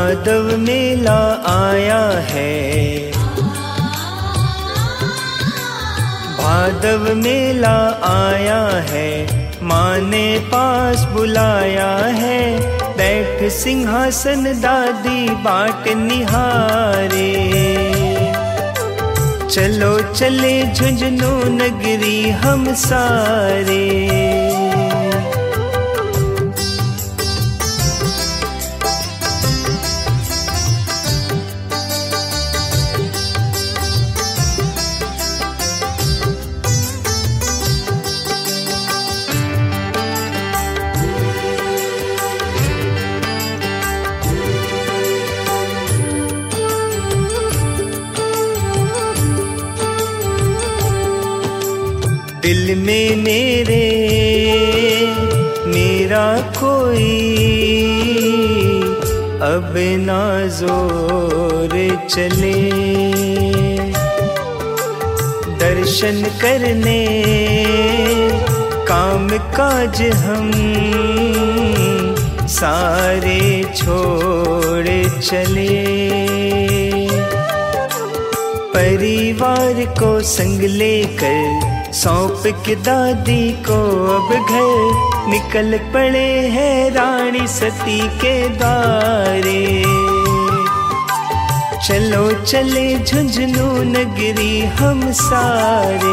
भादव मेला आया है, भादव मेला आया है, माँ ने पास बुलाया है। बैठ सिंहासन दादी बाट निहारे, चलो चले झुंझुनू नगरी हम सारे। दिल में मेरा कोई अब ना जोर चले, दर्शन करने काम काज हम सारे छोड़ चले। परिवार को संग लेकर सौंप के दादी को अब घर निकल पड़े हैं रानी सती के द्वारे। चलो चले झुंझुनू नगरी हम सारे।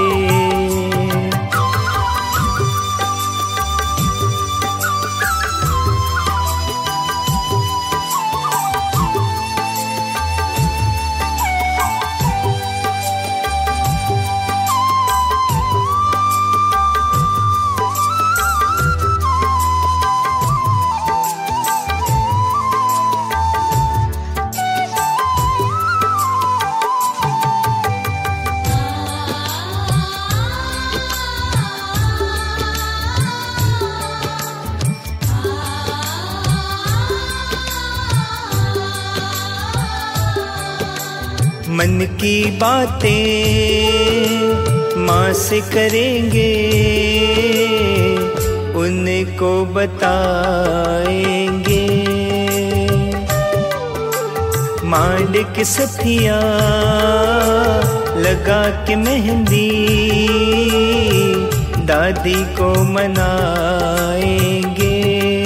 मन की बातें माँ से करेंगे, उनको बताएंगे। मांड के सथिया लगा के मेहंदी दादी को मनाएंगे।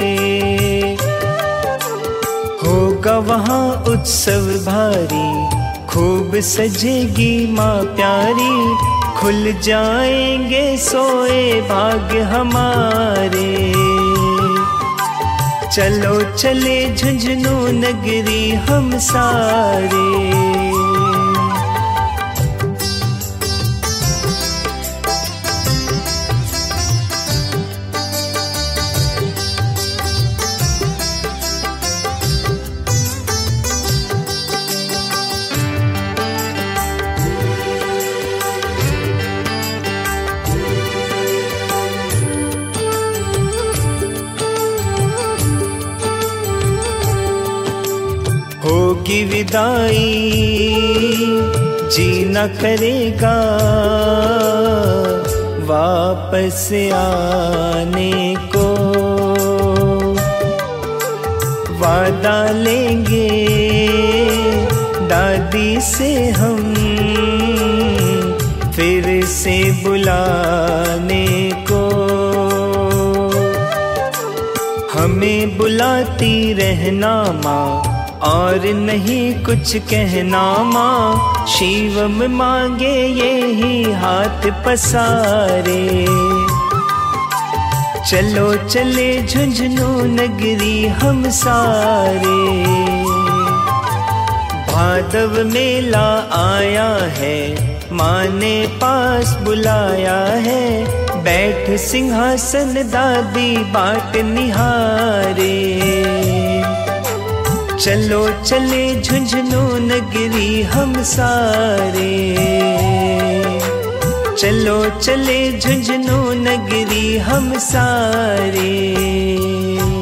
होगा वहाँ उत्सव भारी, खूब सजेगी माँ प्यारी। खुल जाएंगे सोए भाग्य हमारे। चलो चले झुंझुनू नगरी हम सारे। होगी विदाई जीना करेगा वापस आने को। वादा लेंगे दादी से हम फिर से बुलाने को। हमें बुलाती रहना माँ और नहीं कुछ कहना माँ। शिवम मांगे यही हाथ पसारे। चलो चले झुंझुनू नगरी हम सारे। भादव मेला आया है, माँ ने पास बुलाया है। बैठ सिंहासन दादी बाट निहारे। चलो चले झुंझुनू नगरी हम सारे। चलो चले झुंझुनू नगरी हम सारे।